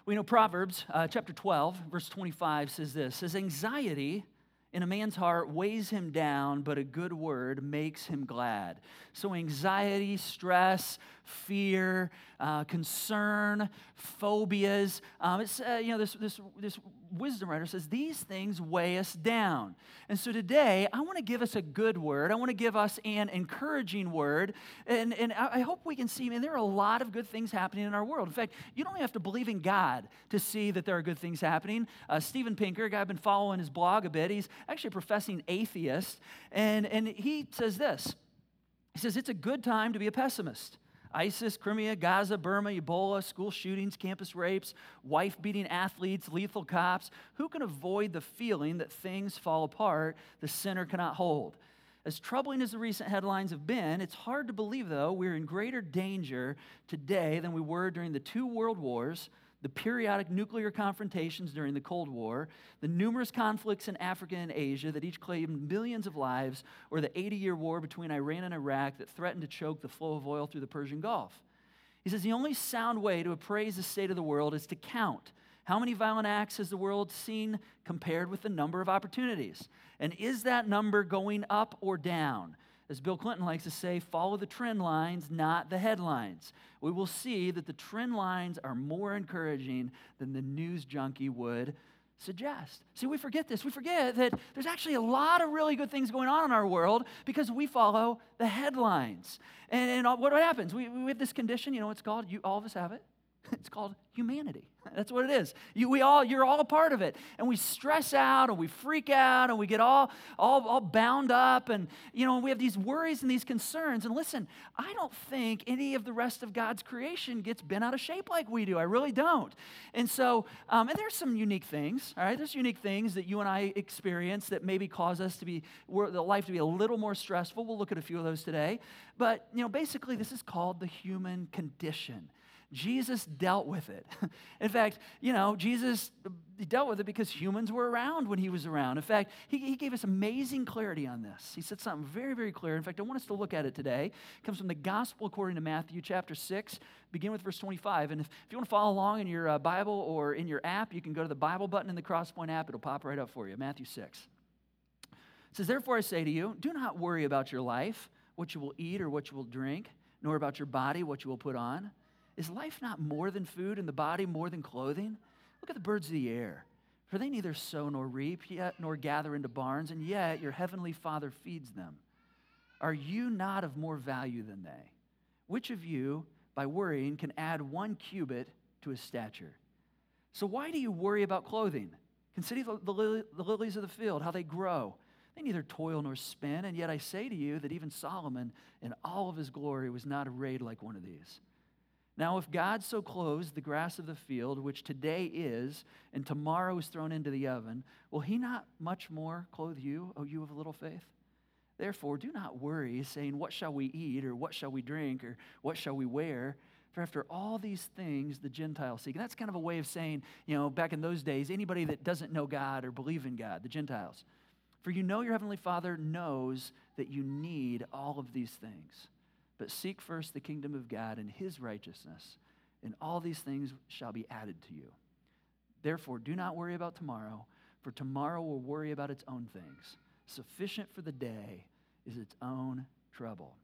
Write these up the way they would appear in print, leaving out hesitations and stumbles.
We know Proverbs chapter 12, verse 25 says this, says, anxiety in a man's heart weighs him down, but a good word makes him glad. So anxiety, stress, fear, concern, phobias. This wisdom writer says these things weigh us down. And so today, I want to give us a good word. I want to give us an encouraging word. And I hope we can see, there are a lot of good things happening in our world. In fact, you don't have to believe in God to see that there are good things happening. Steven Pinker, a guy I've been following his blog a bit, he's actually a professing atheist. And he says this. He says, it's a good time to be a pessimist. ISIS, Crimea, Gaza, Burma, Ebola, school shootings, campus rapes, wife-beating athletes, lethal cops. Who can avoid the feeling that things fall apart the center cannot hold? As troubling as the recent headlines have been, it's hard to believe, though, we're in greater danger today than we were during the 2 world wars, the periodic nuclear confrontations during the Cold War, the numerous conflicts in Africa and Asia that each claimed millions of lives, or the 80-year war between Iran and Iraq that threatened to choke the flow of oil through the Persian Gulf. He says the only sound way to appraise the state of the world is to count. How many violent acts has the world seen compared with the number of opportunities? And is that number going up or down? As Bill Clinton likes to say, follow the trend lines, not the headlines. We will see that the trend lines are more encouraging than the news junkie would suggest. See, we forget this. We forget that there's actually a lot of really good things going on in our world because we follow the headlines. And what happens? We have this condition, you know what it's called? All of us have it. It's called humanity. That's what it is. You're all a part of it. And we stress out and we freak out and we get all bound up and, we have these worries and these concerns. And listen, I don't think any of the rest of God's creation gets bent out of shape like we do. I really don't. And so, and there's some unique things, all right? There's unique things that you and I experience that maybe cause us the life to be a little more stressful. We'll look at a few of those today. But, basically this is called the human condition. Jesus dealt with it. In fact, Jesus dealt with it because humans were around when he was around. In fact, he gave us amazing clarity on this. He said something very, very clear. In fact, I want us to look at it today. It comes from the Gospel according to Matthew chapter 6, begin with verse 25. And if you want to follow along in your Bible or in your app, you can go to the Bible button in the Crosspoint app. It'll pop right up for you. Matthew 6. It says, therefore I say to you, do not worry about your life, what you will eat or what you will drink, nor about your body, what you will put on. Is life not more than food and the body more than clothing? Look at the birds of the air, for they neither sow nor reap, yet nor gather into barns, and yet your heavenly Father feeds them. Are you not of more value than they? Which of you, by worrying, can add 1 cubit to his stature? So why do you worry about clothing? Consider the lilies of the field, how they grow. They neither toil nor spin, and yet I say to you that even Solomon in all of his glory was not arrayed like one of these. Now, if God so clothes the grass of the field, which today is, and tomorrow is thrown into the oven, will he not much more clothe you, O you of little faith? Therefore, do not worry, saying, what shall we eat, or what shall we drink, or what shall we wear? For after all these things the Gentiles seek. And that's kind of a way of saying, back in those days, anybody that doesn't know God or believe in God, the Gentiles. For your heavenly Father knows that you need all of these things. But seek first the kingdom of God and his righteousness, and all these things shall be added to you. Therefore, do not worry about tomorrow, for tomorrow will worry about its own things. Sufficient for the day is its own trouble.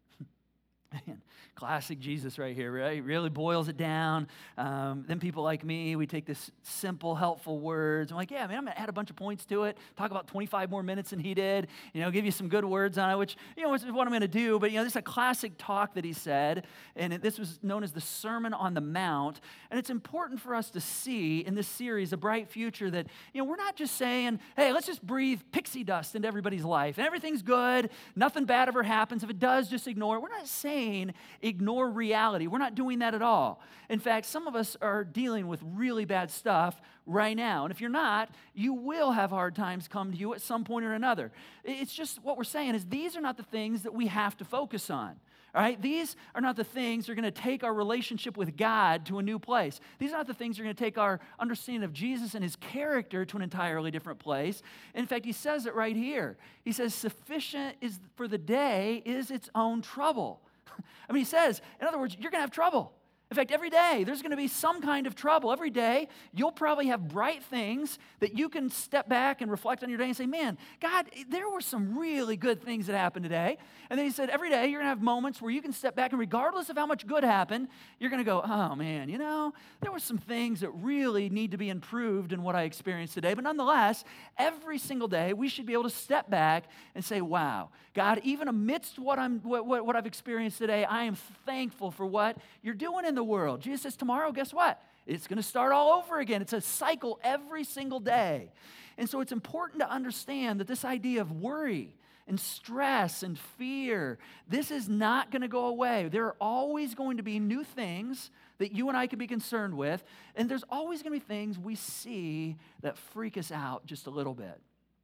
Man, classic Jesus right here, right? Really boils it down. Then people like me, we take this simple, helpful words. I'm like, yeah, man, I'm going to add a bunch of points to it, talk about 25 more minutes than he did, give you some good words on it, which, is what I'm going to do. But, this is a classic talk that he said, and this was known as the Sermon on the Mount. And it's important for us to see in this series, A Bright Future, that, we're not just saying, hey, let's just breathe pixie dust into everybody's life, and everything's good, nothing bad ever happens. If it does, just ignore it. We're not saying ignore reality. We're not doing that at all. In fact, some of us are dealing with really bad stuff right now. And if you're not, you will have hard times come to you at some point or another. It's just what we're saying is these are not the things that we have to focus on. All right? These are not the things that are going to take our relationship with God to a new place. These are not the things that are going to take our understanding of Jesus and his character to an entirely different place. In fact, he says it right here. He says, sufficient is for the day is its own trouble. He says, in other words, you're going to have trouble. In fact, every day there's going to be some kind of trouble. Every day you'll probably have bright things that you can step back and reflect on your day and say, man, God, there were some really good things that happened today. And then he said, every day you're going to have moments where you can step back and regardless of how much good happened, you're going to go, oh man, there were some things that really need to be improved in what I experienced today. But nonetheless, every single day we should be able to step back and say, wow, God, even amidst what I've experienced today, I am thankful for what you're doing in the world. Jesus says tomorrow, guess what? It's going to start all over again. It's a cycle every single day. And so it's important to understand that this idea of worry and stress and fear, this is not going to go away. There are always going to be new things that you and I can be concerned with, and there's always going to be things we see that freak us out just a little bit.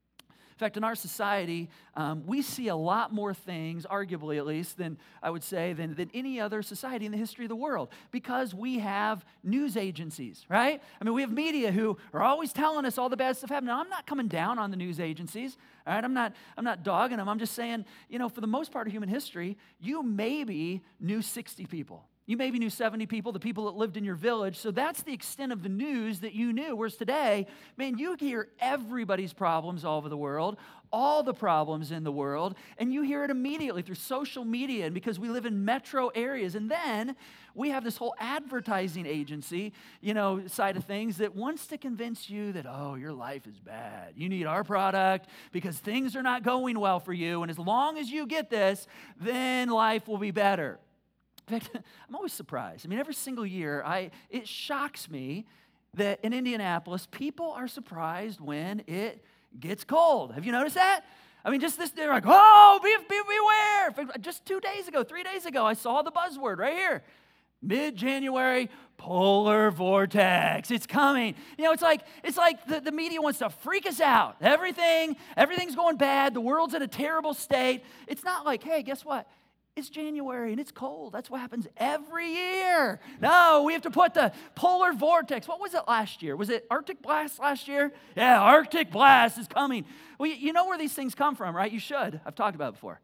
In fact, in our society, we see a lot more things, arguably at least, than I would say, than any other society in the history of the world because we have news agencies, right? I mean, we have media who are always telling us all the bad stuff happening. Now, I'm not coming down on the news agencies, all right? I'm not dogging them. I'm just saying, for the most part of human history, you maybe knew 60 people. You maybe knew 70 people, the people that lived in your village. So that's the extent of the news that you knew. Whereas today, man, you hear everybody's problems all over the world, all the problems in the world, and you hear it immediately through social media and because we live in metro areas. And then we have this whole advertising agency, side of things that wants to convince you that, oh, your life is bad. You need our product because things are not going well for you. And as long as you get this, then life will be better. In fact, I'm always surprised. I mean, every single year, it shocks me that in Indianapolis, people are surprised when it gets cold. Have you noticed that? I mean, just this, they're like, oh, beware. In fact, just 3 days ago, I saw the buzzword right here. Mid-January, polar vortex. It's coming. It's like the media wants to freak us out. Everything's going bad. The world's in a terrible state. It's not like, hey, guess what? It's January and it's cold. That's what happens every year. No, we have to put the polar vortex. What was it last year? Was it Arctic blast last year? Yeah, Arctic blast is coming. Well, you know where these things come from, right? You should. I've talked about it before.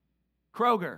Kroger.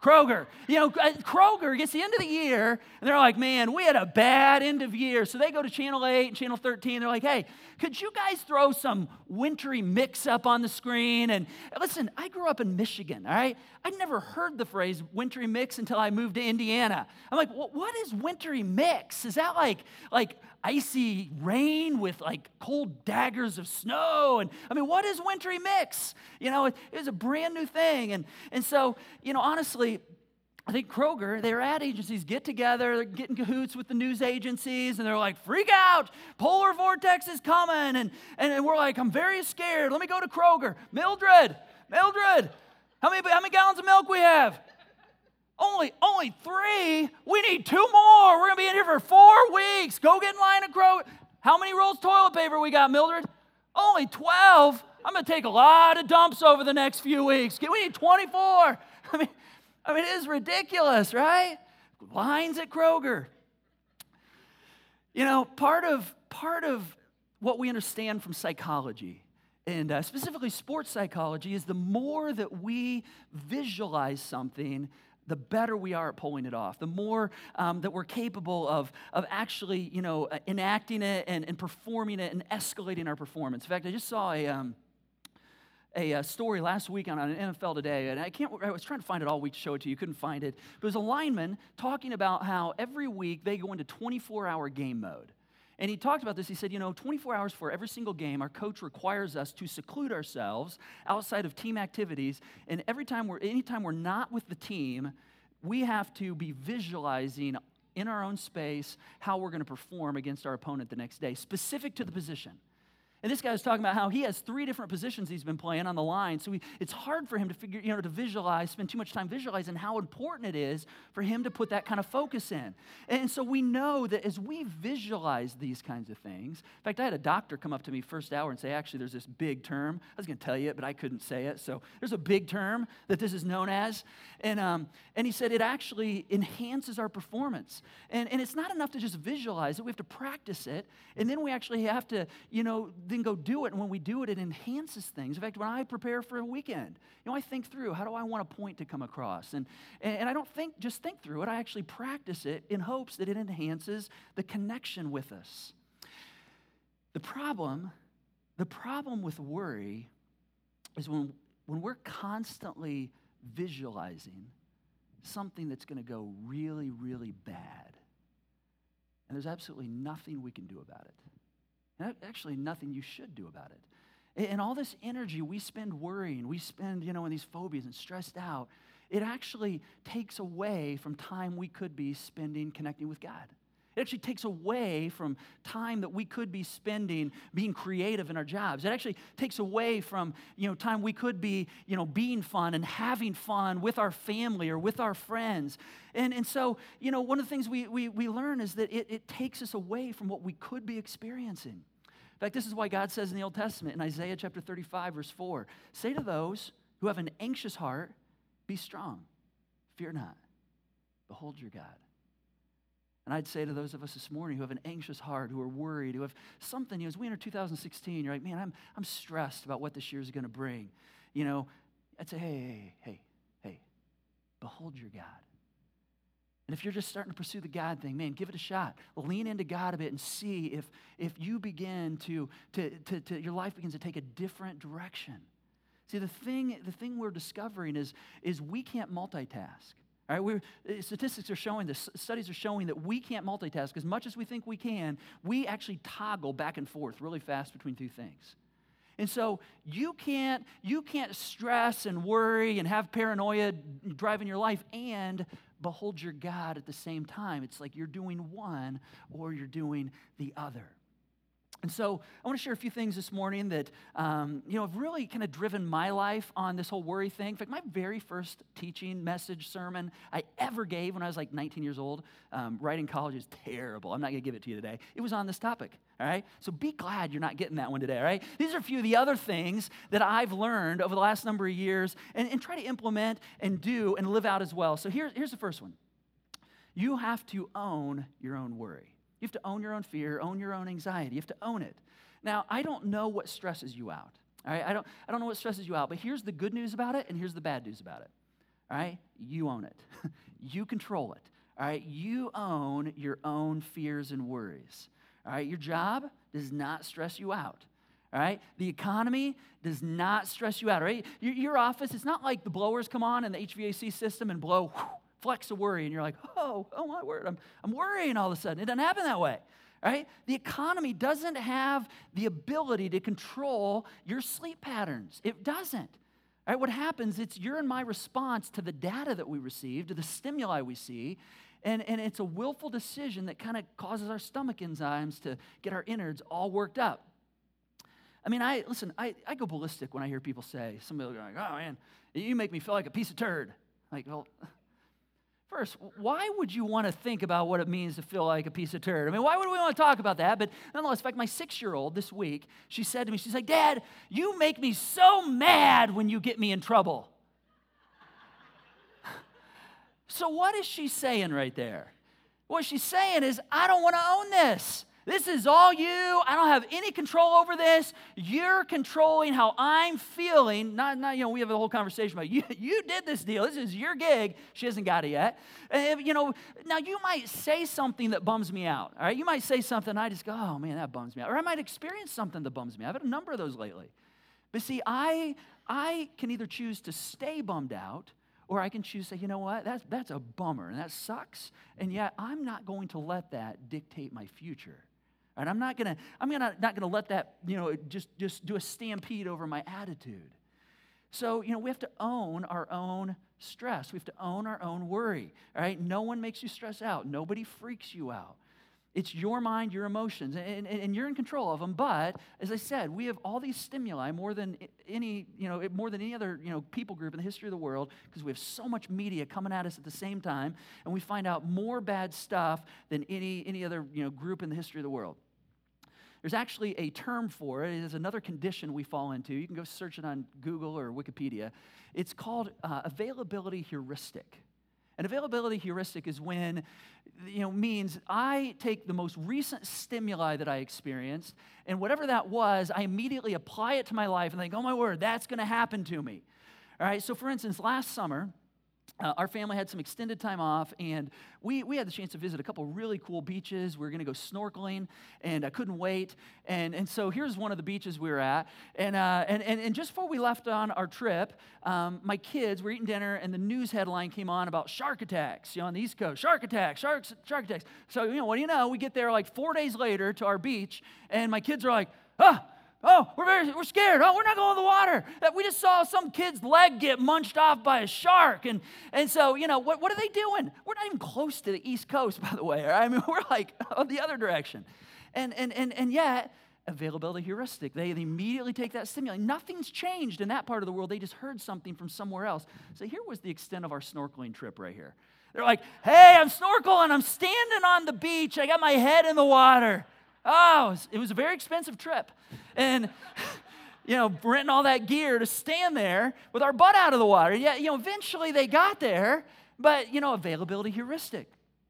Kroger gets the end of the year, and they're like, man, we had a bad end of year. So they go to Channel 8 and Channel 13. They're like, hey, could you guys throw some wintry mix up on the screen? And listen, I grew up in Michigan, all right? I'd never heard the phrase wintry mix until I moved to Indiana. I'm like, what is wintry mix? Is that like icy rain with like cold daggers of snow? And I mean, what is wintry mix? It was a brand new thing. And so, honestly, I think Kroger, their ad agencies get together, they're getting cahoots with the news agencies, and they're like, freak out, polar vortex is coming. And we're like, I'm very scared. Let me go to Kroger. Mildred, how many gallons of milk we have? Only 3? We need 2 more. We're going to be in here for 4 weeks. Go get in line at Kroger. How many rolls toilet paper we got, Mildred? Only 12. I'm going to take a lot of dumps over the next few weeks. We need 24. I mean, it is ridiculous, right? Lines at Kroger. Part of what we understand from psychology, and specifically sports psychology, is the more that we visualize something, the better we are at pulling it off, the more that we're capable of actually, enacting it and performing it and escalating our performance. In fact, I just saw a story last week on an NFL Today, and I was trying to find it all week to show it to you, couldn't find it, but it was a lineman talking about how every week they go into 24-hour game mode. And he talked about this. He said, 24 hours for every single game, our coach requires us to seclude ourselves outside of team activities. And anytime we're not with the team, we have to be visualizing in our own space how we're going to perform against our opponent the next day, specific to the position. And this guy was talking about how he has 3 different positions he's been playing on the line. So it's hard for him to figure, to visualize, spend too much time visualizing how important it is for him to put that kind of focus in. And so we know that as we visualize these kinds of things, in fact, I had a doctor come up to me first hour and say, actually, there's this big term. I was going to tell you it, but I couldn't say it. So there's a big term that this is known as. And he said it actually enhances our performance. And it's not enough to just visualize it. We have to practice it. And then we actually have to, then go do it. And when we do it, it enhances things. In fact, when I prepare for a weekend, I think through, how do I want a point to come across? And I don't just think through it. I actually practice it in hopes that it enhances the connection with us. The problem with worry is when we're constantly visualizing something that's going to go really, really bad, and there's absolutely nothing we can do about it. And actually nothing you should do about it. And all this energy we spend worrying, we spend, in these phobias and stressed out, it actually takes away from time we could be spending connecting with God. It actually takes away from time that we could be spending being creative in our jobs. It actually takes away from, time we could be, being fun and having fun with our family or with our friends. And so, one of the things we learn is that it takes us away from what we could be experiencing. In fact, this is why God says in the Old Testament, in Isaiah chapter 35, verse 4, say to those who have an anxious heart, be strong, fear not, behold your God. And I'd say to those of us this morning who have an anxious heart, who are worried, who have something, as we enter 2016, you're like, man, I'm stressed about what this year is going to bring. I'd say, hey, behold your God. And if you're just starting to pursue the God thing, man, give it a shot. Lean into God a bit and see if you begin to your life begins to take a different direction. See, the thing we're discovering is we can't multitask. All right, statistics are showing this. Studies are showing that we can't multitask as much as we think we can. We actually toggle back and forth really fast between two things. And so you can't stress and worry and have paranoia driving your life and behold your God at the same time. It's like you're doing one or you're doing the other. And so I want to share a few things this morning that, have really kind of driven my life on this whole worry thing. In fact, my very first teaching message sermon I ever gave when I was like 19 years old, right in college, is terrible. I'm not going to give it to you today. It was on this topic, all right? So be glad you're not getting that one today, all right? These are a few of the other things that I've learned over the last number of years and try to implement and do and live out as well. So here's the first one. You have to own your own worry. You have to own your own fear, own your own anxiety. You have to own it. Now, I don't know what stresses you out. All right, I don't know what stresses you out, but here's the good news about it and here's the bad news about it. All right? You own it. You control it. All right? You own your own fears and worries. All right? Your job does not stress you out. All right? The economy does not stress you out. All right? Your office, it's not like the blowers come on in the HVAC system and blow flecks of worry, and you're like, oh my word, I'm worrying all of a sudden. It doesn't happen that way, right? The economy doesn't have the ability to control your sleep patterns. It doesn't. All right, what happens, it's your and my response to the data that we receive, to the stimuli we see, and it's a willful decision that kind of causes our stomach enzymes to get our innards all worked up. I mean, I go ballistic when I hear people say, somebody will go like, oh man, you make me feel like a piece of turd. Like, well, first, why would you want to think about what it means to feel like a piece of turd? I mean, why would we want to talk about that? But nonetheless, in fact, my 6-year-old this week, she said to me, she's like, Dad, you make me so mad when you get me in trouble. So what is she saying right there? What she's saying is, I don't want to own this. This is all you. I don't have any control over this. You're controlling how I'm feeling. Not we have a whole conversation about you did this deal. This is your gig. She hasn't got it yet. Now you might say something that bums me out. All right? You might say something, and I just go, oh, man, that bums me out. Or I might experience something that bums me out. I've had a number of those lately. But see, I can either choose to stay bummed out, or I can choose to say, you know what, that's a bummer, and that sucks, and yet I'm not going to let that dictate my future. And I'm not gonna let that, just do a stampede over my attitude. So, we have to own our own stress. We have to own our own worry. All right? No one makes you stress out. Nobody freaks you out. It's your mind, your emotions, and you're in control of them. But as I said, we have all these stimuli more than any other people group in the history of the world, because we have so much media coming at us at the same time, and we find out more bad stuff than any other group in the history of the world. There's actually a term for it. It is another condition we fall into. You can go search it on Google or Wikipedia. It's called availability heuristic. An availability heuristic is when means I take the most recent stimuli that I experienced, and whatever that was, I immediately apply it to my life and think, oh my word, that's going to happen to me. All right, so for instance, last summer, our family had some extended time off, and we had the chance to visit a couple really cool beaches. We were going to go snorkeling, and I couldn't wait. And so here's one of the beaches we were at. And just before we left on our trip, my kids were eating dinner, and the news headline came on about shark attacks, on the East Coast. Shark attacks, shark attacks. So, what do you know? We get there like 4 days later to our beach, and my kids are like, we're scared. Oh, we're not going in the water. We just saw some kid's leg get munched off by a shark. And so, what are they doing? We're not even close to the East Coast, by the way. I mean, we're like on the other direction. And yet, availability heuristic. They immediately take that stimuli. Nothing's changed in that part of the world. They just heard something from somewhere else. So here was the extent of our snorkeling trip right here. They're like, hey, I'm snorkeling. I'm standing on the beach. I got my head in the water. Oh, it was a very expensive trip. And, renting all that gear to stand there with our butt out of the water. Yeah, eventually they got there, but, availability heuristic.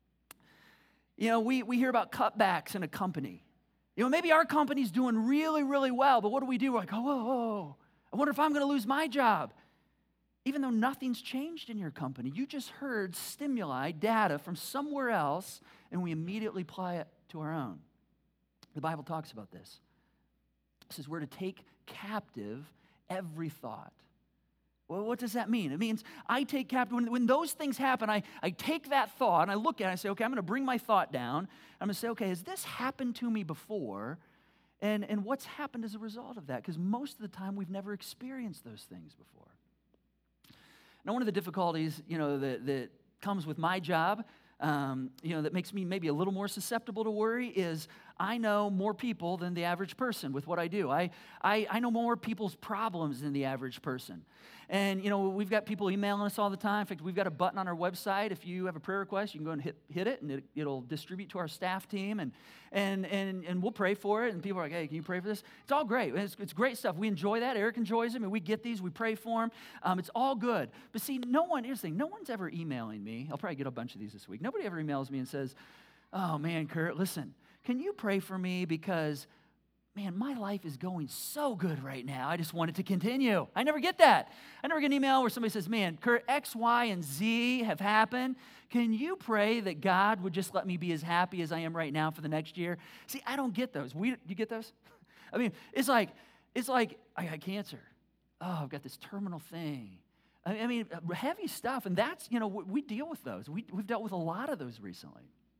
We hear about cutbacks in a company. Maybe our company's doing really, really well, but what do? We're like, whoa, I wonder if I'm going to lose my job. Even though nothing's changed in your company, you just heard stimuli, data from somewhere else, and we immediately apply it to our own. The Bible talks about this. It says we're to take captive every thought. Well, what does that mean? It means I take captive, when those things happen, I take that thought and I look at it and I say, okay, I'm going to bring my thought down. I'm going to say, okay, has this happened to me before? And what's happened as a result of that? Because most of the time we've never experienced those things before. Now, one of the difficulties, that comes with my job, that makes me maybe a little more susceptible to worry is I know more people than the average person with what I do. I know more people's problems than the average person. And, we've got people emailing us all the time. In fact, we've got a button on our website. If you have a prayer request, you can go and hit it, and it'll distribute to our staff team, and we'll pray for it. And people are like, hey, can you pray for this? It's all great. It's great stuff. We enjoy that. Eric enjoys them, and we get these. We pray for them. It's all good. But see, here's the thing. No one's ever emailing me. I'll probably get a bunch of these this week. Nobody ever emails me and says, oh, man, Kurt, listen, can you pray for me because, man, my life is going so good right now. I just want it to continue. I never get that. I never get an email where somebody says, man, Kurt, X, Y, and Z have happened. Can you pray that God would just let me be as happy as I am right now for the next year? See, I don't get those. You get those? I mean, it's like I got cancer. Oh, I've got this terminal thing. I mean, heavy stuff. And that's, we deal with those. We've dealt with a lot of those recently.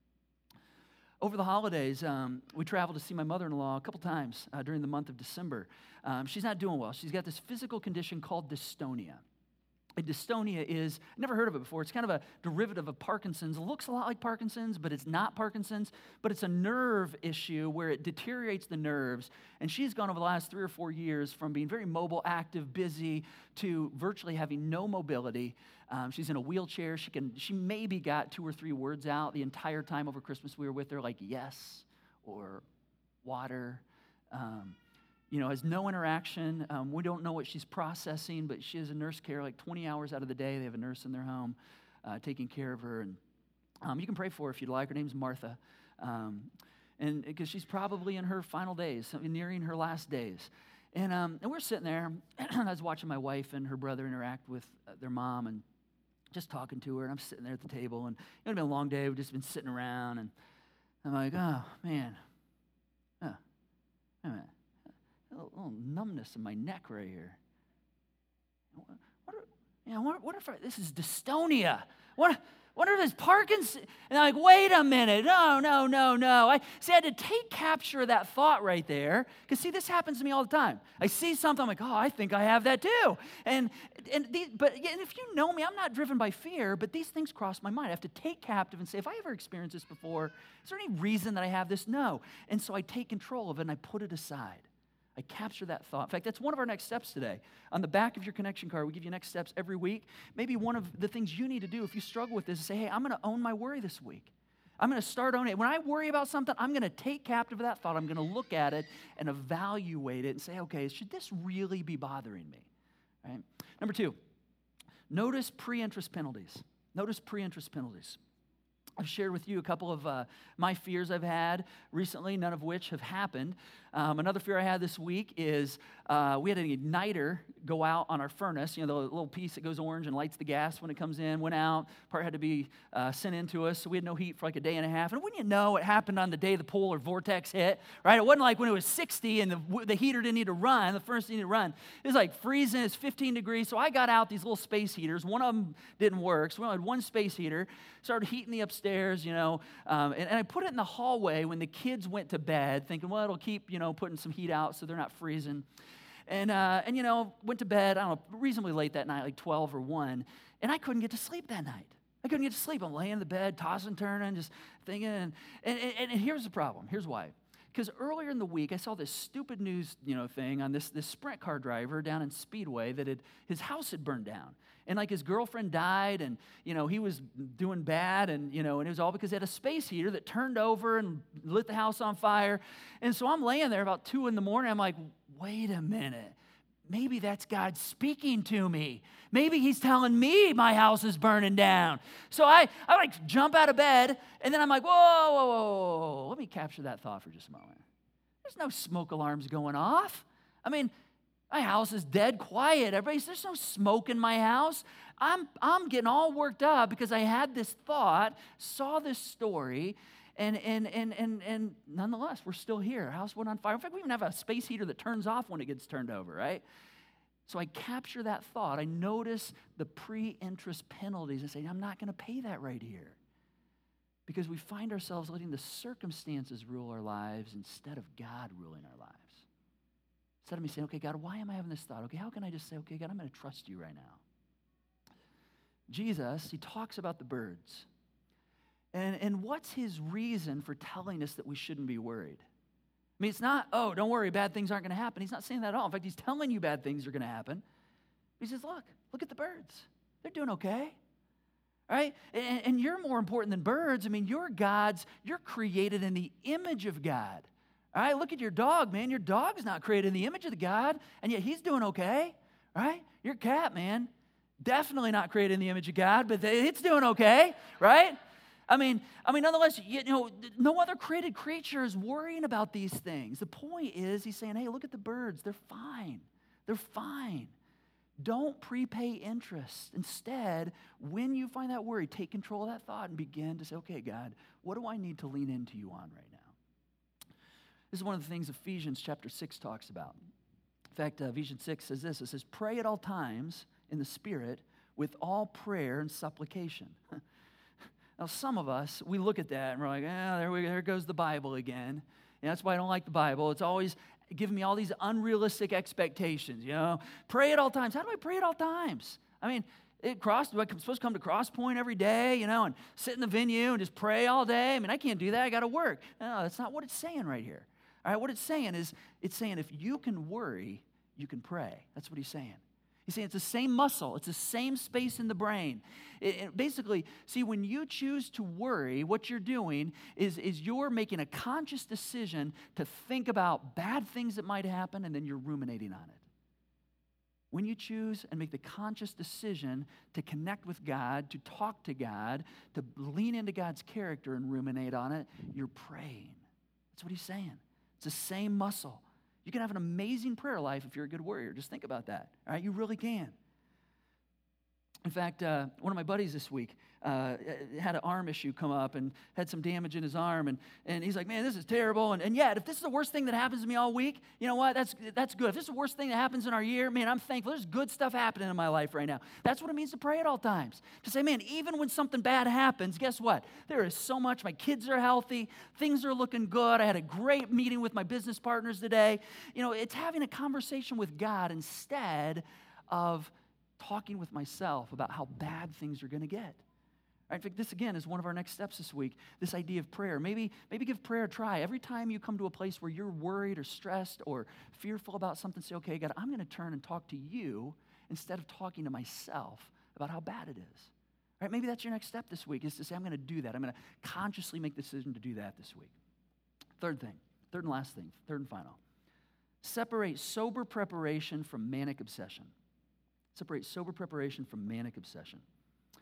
Over the holidays, we traveled to see my mother-in-law a couple times during the month of December. She's not doing well. She's got this physical condition called dystonia. And dystonia is, I've never heard of it before. It's kind of a derivative of Parkinson's. It looks a lot like Parkinson's, but it's not Parkinson's. But it's a nerve issue where it deteriorates the nerves. And she's gone over the last 3 or 4 years from being very mobile, active, busy, to virtually having no mobility. She's in a wheelchair. She maybe got 2 or 3 words out the entire time over Christmas we were with her, like yes or water. Has no interaction. We don't know what she's processing, but she has a nurse care like 20 hours out of the day. They have a nurse in their home taking care of her. And you can pray for her if you'd like. Her name's Martha. And because she's probably in her final days, nearing her last days. And we're sitting there, and I was watching my wife and her brother interact with their mom and just talking to her. And I'm sitting there at the table, and it's been a long day. We've just been sitting around, and I'm like, oh, man. Wait a minute. A little numbness in my neck right here. What if this is dystonia? What if it's Parkinson's? And I'm like, wait a minute. No. I had to take capture of that thought right there. Because, see, this happens to me all the time. I see something, I'm like, oh, I think I have that too. And if you know me, I'm not driven by fear, but these things cross my mind. I have to take captive and say, have I ever experienced this before? Is there any reason that I have this? No. And so I take control of it and I put it aside. I capture that thought. In fact, that's one of our next steps today. On the back of your connection card, we give you next steps every week. Maybe one of the things you need to do if you struggle with this is say, hey, I'm going to own my worry this week. I'm going to start owning it. When I worry about something, I'm going to take captive of that thought. I'm going to look at it and evaluate it and say, okay, should this really be bothering me? Right? Number 2, notice pre-interest penalties. Notice pre-interest penalties. I've shared with you a couple of my fears I've had recently, none of which have happened. Another fear I had this week is we had an igniter go out on our furnace. You know, the little piece that goes orange and lights the gas when it comes in, went out. Part had to be sent in to us, so we had no heat for like a day and a half. And wouldn't you know, it happened on the day the polar vortex hit, right? It wasn't like when it was 60 and the heater didn't need to run, the furnace didn't need to run. It was like freezing, it's 15 degrees. So I got out these little space heaters. One of them didn't work, so we only had one space heater. Started heating the upstairs, you know, and I put it in the hallway when the kids went to bed, thinking, well, it'll keep, you know, putting some heat out so they're not freezing. And you know, went to bed, I don't know, reasonably late that night, like 12 or 1, and I couldn't get to sleep that night. I couldn't get to sleep. I'm laying in the bed, tossing and turning, just thinking. And here's the problem. Here's why. Because earlier in the week, I saw this stupid news, you know, thing on this sprint car driver down in Speedway that his house had burned down. And like his girlfriend died, and you know he was doing bad, and you know, and it was all because he had a space heater that turned over and lit the house on fire. And so I'm laying there about 2 in the morning. I'm like, wait a minute, maybe that's God speaking to me. Maybe He's telling me my house is burning down. So I like jump out of bed, and then I'm like, whoa. Let me capture that thought for just a moment. There's no smoke alarms going off. I mean, my house is dead quiet. There's no smoke in my house. I'm getting all worked up because I had this thought, saw this story, and nonetheless, we're still here. Our house went on fire. In fact, we even have a space heater that turns off when it gets turned over, right? So I capture that thought. I notice the pre-interest penalties and say, I'm not going to pay that right here. Because we find ourselves letting the circumstances rule our lives instead of God ruling our lives. Instead of me saying, okay, God, why am I having this thought? Okay, how can I just say, okay, God, I'm going to trust you right now. Jesus, He talks about the birds. And what's His reason for telling us that we shouldn't be worried? I mean, it's not, oh, don't worry, bad things aren't going to happen. He's not saying that at all. In fact, He's telling you bad things are going to happen. He says, look at the birds. They're doing okay. Right? And you're more important than birds. I mean, you're created in the image of God. All right, look at your dog, man. Your dog's not created in the image of the God, and yet he's doing okay, right? Your cat, man, definitely not created in the image of God, but it's doing okay, right? I mean, nonetheless, you know, no other created creature is worrying about these things. The point is, He's saying, hey, look at the birds. They're fine. They're fine. Don't prepay interest. Instead, when you find that worry, take control of that thought and begin to say, okay, God, what do I need to lean into you on right now? This is one of the things Ephesians chapter 6 talks about. In fact, Ephesians 6 says this. It says, pray at all times in the Spirit with all prayer and supplication. Now, some of us, we look at that and we're like, there goes the Bible again. And that's why I don't like the Bible. It's always giving me all these unrealistic expectations, you know. Pray at all times. How do I pray at all times? I mean, I'm supposed to come to Cross Point every day, you know, and sit in the venue and just pray all day. I mean, I can't do that. I got to work. No, that's not what it's saying right here. All right, what it's saying is, it's saying if you can worry, you can pray. That's what He's saying. He's saying it's the same muscle. It's the same space in the brain. Basically, see, when you choose to worry, what you're doing is you're making a conscious decision to think about bad things that might happen, and then you're ruminating on it. When you choose and make the conscious decision to connect with God, to talk to God, to lean into God's character and ruminate on it, you're praying. That's what He's saying. It's the same muscle. You can have an amazing prayer life if you're a good warrior. Just think about that. All right, you really can. In fact, one of my buddies this week had an arm issue come up and had some damage in his arm. And he's like, man, this is terrible. And yet, if this is the worst thing that happens to me all week, you know what? That's good. If this is the worst thing that happens in our year, man, I'm thankful. There's good stuff happening in my life right now. That's what it means to pray at all times. To say, man, even when something bad happens, guess what? There is so much. My kids are healthy. Things are looking good. I had a great meeting with my business partners today. You know, it's having a conversation with God instead of talking with myself about how bad things are going to get. In fact, this again is one of our next steps this week, this idea of prayer. Maybe give prayer a try. Every time you come to a place where you're worried or stressed or fearful about something, say, okay, God, I'm going to turn and talk to you instead of talking to myself about how bad it is. Right? Maybe that's your next step this week, is to say, I'm going to do that. I'm going to consciously make the decision to do that this week. Third and last thing, third and final. Separate sober preparation from manic obsession. Separate sober preparation from manic obsession.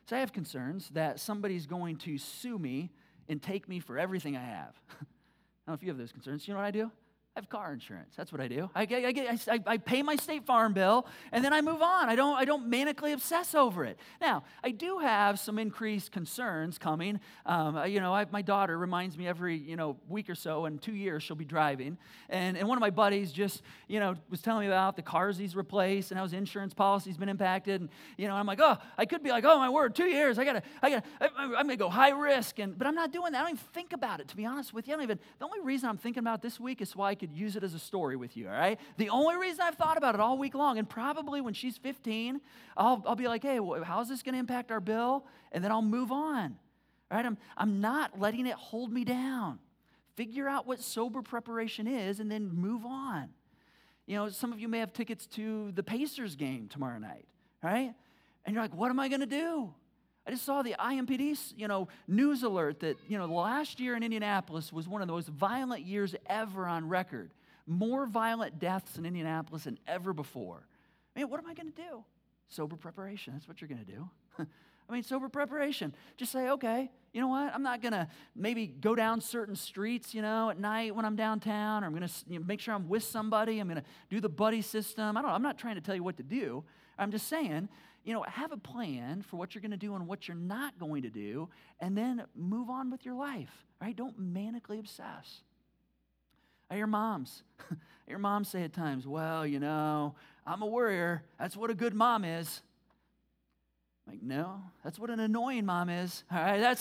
So I have concerns that somebody's going to sue me and take me for everything I have. I don't know if you have those concerns. You know what I do? I have car insurance. That's what I do. I pay my State Farm bill, and then I move on. I don't manically obsess over it. Now, I do have some increased concerns coming. My daughter reminds me every week or so. In 2 years, she'll be driving, and one of my buddies just was telling me about the cars he's replaced and how his insurance policy's been impacted. And I'm like, I could be like, oh my word, 2 years. I'm gonna go high risk, but I'm not doing that. I don't even think about it, to be honest with you. The only reason I'm thinking about it this week is so I could use it as a story with you, all right? The only reason I've thought about it all week long, and probably when she's 15, I'll be like, hey, how's this going to impact our bill? And then I'll move on, all right? I'm not letting it hold me down. Figure out what sober preparation is and then move on. Some of you may have tickets to the Pacers game tomorrow night, right? And you're like, what am I going to do? I just saw the IMPD, news alert that, last year in Indianapolis was one of the most violent years ever on record. More violent deaths in Indianapolis than ever before. What am I going to do? Sober preparation. That's what you're going to do. Sober preparation. Just say, okay, you know what? I'm not going to maybe go down certain streets, at night when I'm downtown. Or I'm going to make sure I'm with somebody. I'm going to do the buddy system. I'm not trying to tell you what to do. I'm just saying, have a plan for what you're going to do and what you're not going to do, and then move on with your life, right? Don't manically obsess. I hear moms say at times, well, I'm a worrier. That's what a good mom is. I'm like, no, that's what an annoying mom is. All right, that's.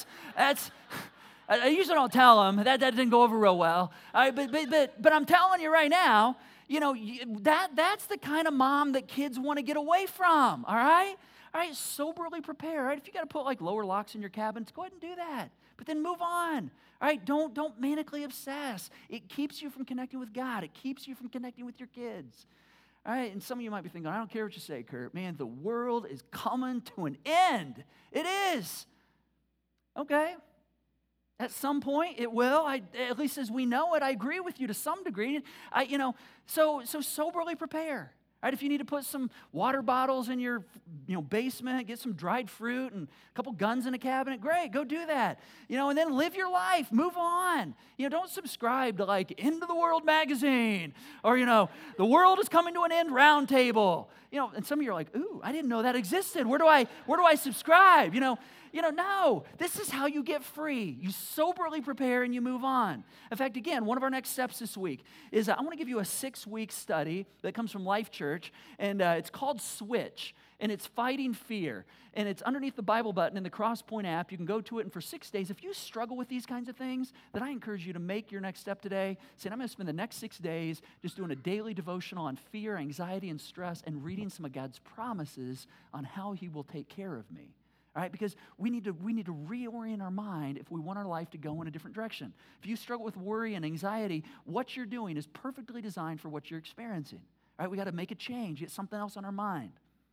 I usually don't tell them. That didn't go over real well. All right, but I'm telling you right now, that's the kind of mom that kids want to get away from, all right? All right, soberly prepare, right? If you got to put lower locks in your cabins, go ahead and do that. But then move on, all right? Don't manically obsess. It keeps you from connecting with God. It keeps you from connecting with your kids, all right? And some of you might be thinking, I don't care what you say, Kurt. Man, the world is coming to an end. It is. Okay. At some point, it will. At least as we know it, I agree with you to some degree. So soberly prepare. Right? If you need to put some water bottles in your basement, get some dried fruit and a couple guns in a cabinet, great, go do that. And then live your life, move on. Don't subscribe to End of the World magazine or the world is coming to an end roundtable. And some of you are like, ooh, I didn't know that existed. Where do I subscribe? No, this is how you get free. You soberly prepare and you move on. In fact, again, one of our next steps this week is I want to give you a 6-week study that comes from Life Church, and it's called Switch, and it's Fighting Fear, and it's underneath the Bible button in the Crosspoint app. You can go to it, and for 6 days, if you struggle with these kinds of things, then I encourage you to make your next step today, saying, I'm going to spend the next 6 days just doing a daily devotional on fear, anxiety, and stress, and reading some of God's promises on how He will take care of me. All right, because we need to reorient our mind if we want our life to go in a different direction. If you struggle with worry and anxiety, what you're doing is perfectly designed for what you're experiencing. All right, we got to make a change, get something else on our mind.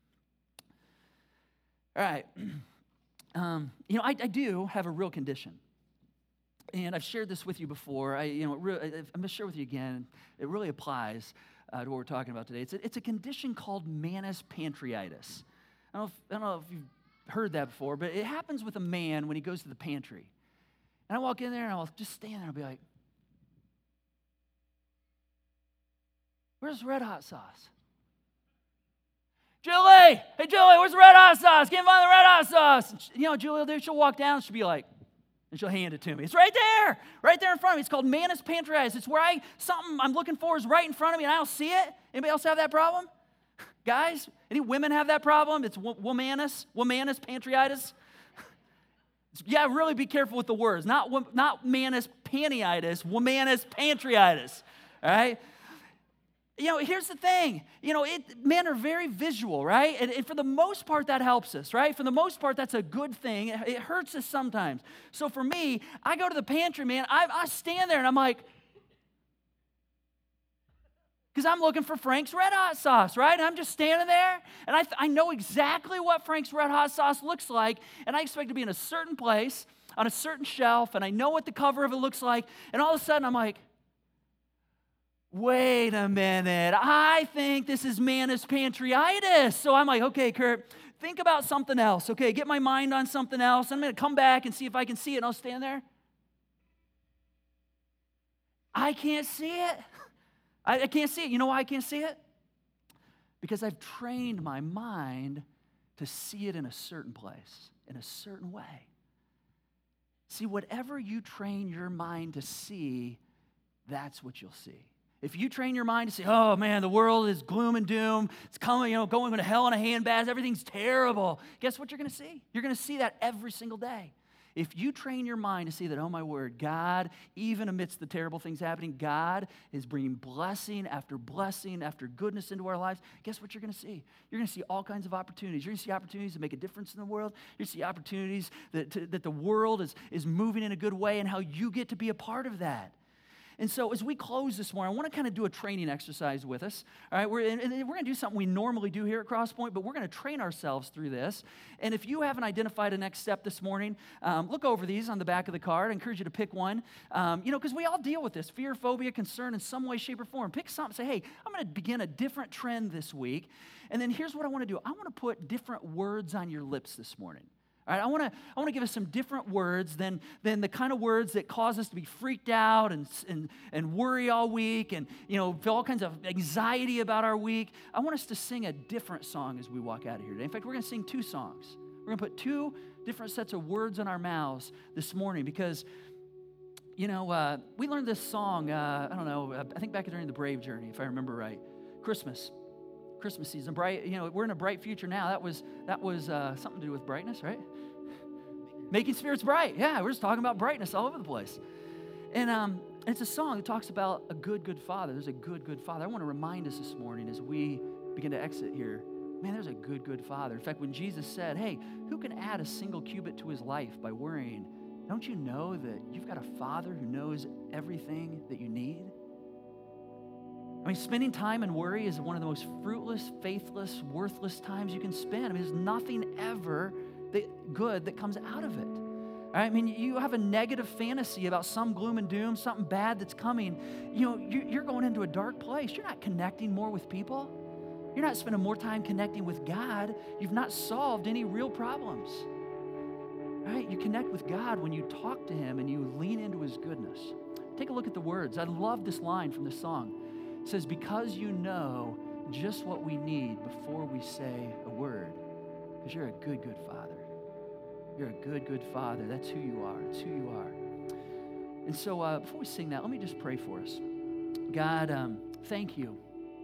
All right, I do have a real condition, and I've shared this with you before. I'm going to share with you again. It really applies to what we're talking about today. It's a condition called Manus pancreatitis. I don't know if you've heard that before, but it happens with a man when he goes to the pantry. And I walk in there and I'll just stand there and I'll be like, where's the red hot sauce? Julie! Hey, Julie, where's the red hot sauce? Can't find the red hot sauce. And, Julie will do, she'll walk down and she'll be like, and she'll hand it to me. It's right there in front of me. It's called Manus pancreatitis. It's where something I'm looking for is right in front of me and I don't see it. Anybody else have that problem? Guys, any women have that problem? It's womanus pancreatitis. Yeah, really be careful with the words. Not manus paniitis, womanus pancreatitis. All right? Here's the thing. Men are very visual, right? And for the most part, that helps us, right? For the most part, that's a good thing. It hurts us sometimes. So for me, I go to the pantry, man. I stand there and I'm like, because I'm looking for Frank's Red Hot Sauce, right? And I'm just standing there, and I know exactly what Frank's Red Hot Sauce looks like, and I expect to be in a certain place, on a certain shelf, and I know what the cover of it looks like, and all of a sudden I'm like, wait a minute, I think this is Manus pancreatitis. So I'm like, okay, Kurt, think about something else. Okay, get my mind on something else. I'm going to come back and see if I can see it, and I'll stand there. I can't see it. I can't see it. You know why I can't see it? Because I've trained my mind to see it in a certain place, in a certain way. See, whatever you train your mind to see, that's what you'll see. If you train your mind to say, oh man, the world is gloom and doom, it's coming, going to hell in a handbasket, everything's terrible, guess what you're going to see? You're going to see that every single day. If you train your mind to see that, oh my word, God, even amidst the terrible things happening, God is bringing blessing after goodness into our lives, guess what you're going to see? You're going to see all kinds of opportunities. You're going to see opportunities to make a difference in the world. You're going to see opportunities that the world is moving in a good way and how you get to be a part of that. And so as we close this morning, I want to kind of do a training exercise with us. All right, we're going to do something we normally do here at Crosspoint, but we're going to train ourselves through this. And if you haven't identified a next step this morning, look over these on the back of the card. I encourage you to pick one. Because we all deal with this, fear, phobia, concern in some way, shape, or form. Pick something, say, hey, I'm going to begin a different trend this week. And then here's what I want to do. I want to put different words on your lips this morning. All right, I want to give us some different words than the kind of words that cause us to be freaked out and worry all week and feel all kinds of anxiety about our week. I want us to sing a different song as we walk out of here today. In fact, we're going to sing two songs. We're going to put two different sets of words in our mouths this morning because we learned this song. I think back during the Brave Journey, if I remember right. Christmas season, bright. We're in a bright future now. That was something to do with brightness, right? Making spirits bright. Yeah, we're just talking about brightness all over the place. And it's a song that talks about a good father. There's a good father. I want to remind us this morning as we begin to exit here, man, there's a good father. In fact, when Jesus said, hey, who can add a single cubit to his life by worrying? Don't you know that you've got a father who knows everything that you need? I mean, spending time in worry is one of the most fruitless, faithless, worthless times you can spend. I mean, there's nothing ever good that comes out of it. All right? I mean, you have a negative fantasy about some gloom and doom, something bad that's coming. You're going into a dark place. You're not connecting more with people. You're not spending more time connecting with God. You've not solved any real problems. Right? You connect with God when you talk to him and you lean into his goodness. Take a look at the words. I love this line from this song. It says, because you know just what we need before we say a word. Because you're a good father. You're a good father. That's who you are. It's who you are. And so before we sing that, let me just pray for us. God, thank you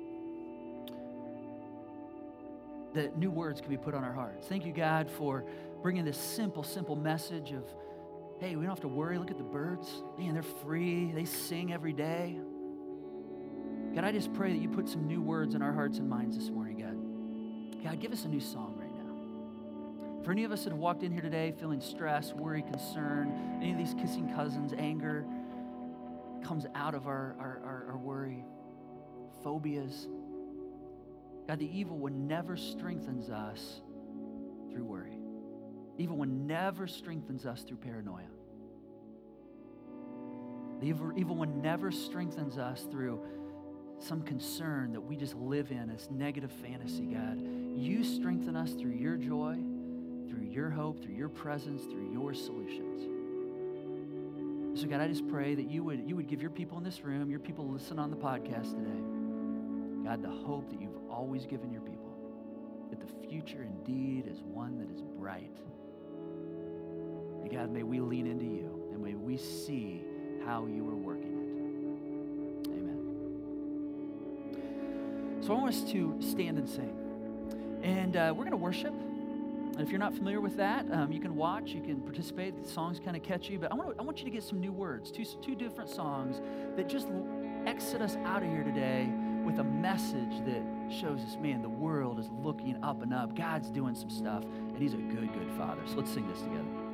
that new words can be put on our hearts. Thank you, God, for bringing this simple message of, hey, we don't have to worry. Look at the birds. Man, they're free. They sing every day. God, I just pray that you put some new words in our hearts and minds this morning, God. God, give us a new song right now. For any of us that have walked in here today feeling stress, worry, concern, any of these kissing cousins, anger comes out of our worry, phobias. God, the evil one never strengthens us through worry. The evil one never strengthens us through paranoia. The evil one never strengthens us through some concern that we just live in as negative fantasy, God. You strengthen us through your joy, through your hope, through your presence, through your solutions. So God, I just pray that you would give your people in this room, your people listen on the podcast today, God, the hope that you've always given your people, that the future indeed is one that is bright. And God, may we lean into you, and may we see how you are working it. So I want us to stand and sing. And we're going to worship. And if you're not familiar with that, you can watch, you can participate. The songs kind of catchy. But I want you to get some new words, two different songs that just exit us out of here today with a message that shows us, man, the world is looking up and up. God's doing some stuff, and he's a good father. So let's sing this together.